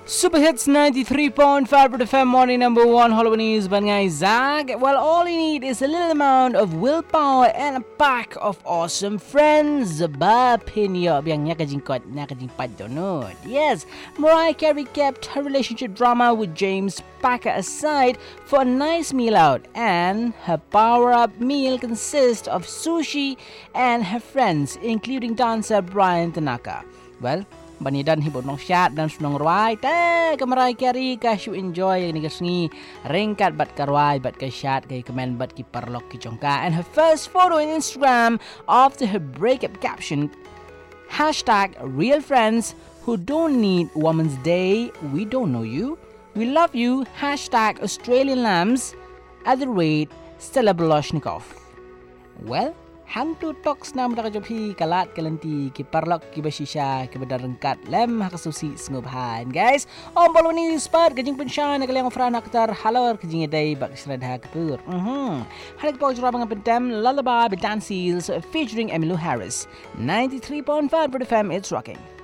Super Hits 93.5 FM morning number 1 Hollywood News by Zag. Well, all you need is a little amount of willpower and a pack of awesome friends. Bapinyo biang nakajingkot nakajingpad donut. Yes, Mariah Carey kept her relationship drama with James Packer aside for a nice meal out, and her power-up meal consists of sushi and her friends, including dancer Brian Tanaka. Well, banidan hibot nong syat dan sunong ruai te kamarai Carey kasyu enjoy ni kasngi ringkat bat karwai bat ka syat kay comment bat ki parlok ki chongka, and her first photo on Instagram after her breakup caption #real friends who don't need Women's Day, we don't know you, we love you, #Australian lambs @Stella Boloshnikov. Well, hang tu talks nam da kajopi kalat kalanti ki parlok ki basisya ki badarengkat lem hakasusi sngobhan guys om bolu ni spot kajing pensyan nagalang frana aktar halor kajing day bak sradha kapur halik po jura bang pentem lullaby with Dan Seals featuring Emmylou Harris. 93.5 FM, it's rocking.